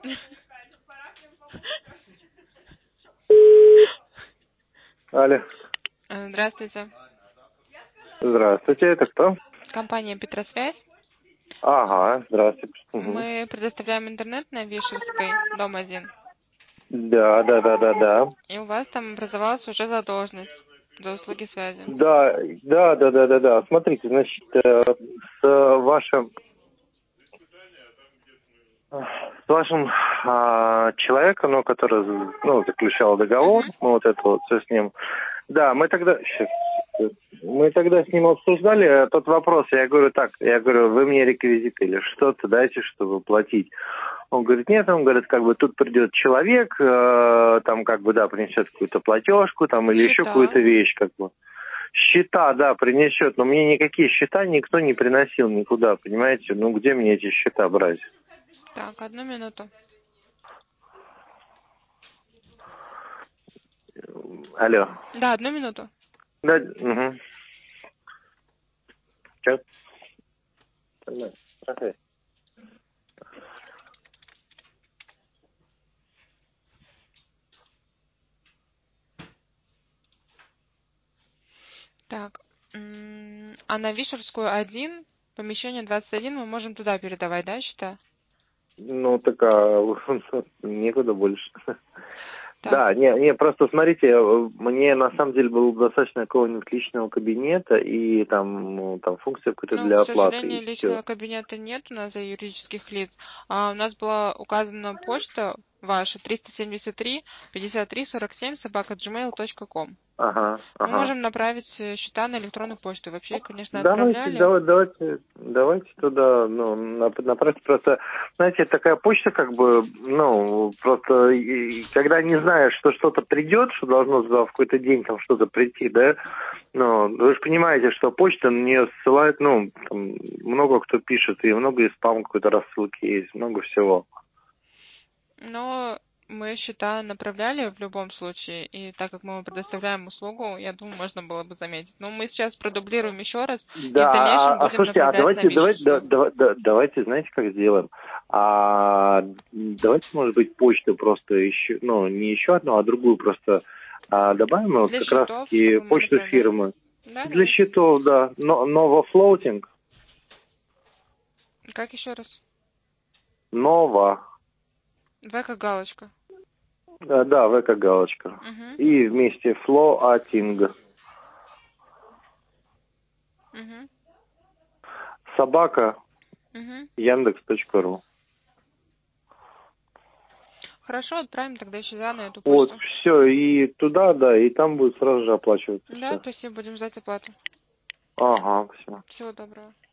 Алло. Здравствуйте. Здравствуйте, это кто? Компания Петросвязь. Ага, здравствуйте. Угу. Мы предоставляем интернет на Вишерской, дом 1. Да. И у вас там образовалась уже задолженность за услуги связи. Да. Смотрите, значит, с вашим человеком, ну, который, ну, заключал договор, мы вот это вот все с ним. Да, мы тогда с ним обсуждали тот вопрос. Я говорю, вы мне реквизиты или что-то дайте, чтобы платить. Он говорит, нет, он говорит, как бы тут придет человек, там как бы, да, принесет какую-то платежку, там, или еще какую-то вещь, как бы. Счета, да, принесет, но мне никакие счета никто не приносил никуда, понимаете? Ну, где мне эти счета брать? Так, 1 минуту. Алло. Да, 1 минуту. Да, угу. Сейчас. Проходи. Так, а на Вишерскую 1, помещение 21, мы можем туда передавать, да, счета? Ну, так, некуда больше. Так. Да, не, просто смотрите, мне на самом деле было достаточно какого-нибудь личного кабинета и там функция какая-то для К оплаты, сожалению, и личного все. кабинета нет у нас за юридических лиц. У нас была указана почта ваша 373-53-47 Ага. Мы можем направить счета на электронную почту. Вообще, конечно, Давайте отправляли. туда, ну, направьте просто, знаете, такая почта, как бы, ну, просто, когда не знаешь, что что-то придет, что должно в какой-то день там что-то прийти, да, ну, вы же понимаете, что почта на нее ссылает, ну, там, много кто пишет, и много и спам какой-то рассылки есть, много всего. Но мы счета направляли в любом случае, и так как мы предоставляем услугу, я думаю, можно было бы заметить. Но мы сейчас продублируем еще раз, и в Да, дальнейшем будем слушайте, направлять на Вишерскую. давайте, знаете, как сделаем? Давайте, может быть, почту просто еще, ну, не еще одну, а другую просто добавим, вот Для как счетов, раз-таки чтобы мы почту направляли. фирмы. Да, Для давайте. счетов, да. Нова флоутинг. Как еще раз? Нова. В как галочка. Да, В как галочка. Угу. И вместе флоатинг. Угу. Собака. Угу. Яндекс.ру. Хорошо, отправим тогда счета на эту Вот, почту. все, и туда, да, и там будет сразу же оплачиваться Да, все. спасибо, будем ждать оплату. Ага, все. Всего доброго.